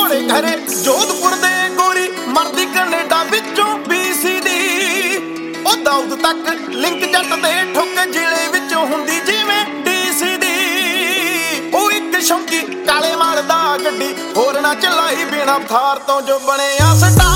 ਘੋੜੇ ਘਰੇ ਜੋਧਪੁਰ ਦੇ ਗੋਰੀ ਮਰਦੀ ਕੈਨੇਡਾ ਵਿੱਚੋਂ BC ਦੀ ਉਹ ਦਾਊਦ ਤੱਕ ਲਿੰਕ ਜੱਟ ਦੇ ਠੁੱਕ ਜ਼ਿਲ੍ਹੇ ਵਿੱਚੋਂ ਹੁੰਦੀ ਜਿਵੇਂ DC ਦੀ ਉਹ ਇੱਕ ਸ਼ੌਂਕੀ ਕਾਲੇ ਮਾਰਦਾ ਗੱਡੀ ਹੋਰ ਨਾ ਚਲਾਈ ਬਿਨਾ ਥਾਰ ਤੋਂ ਜੋ ਬਣਿਆ ਸਟਾਰ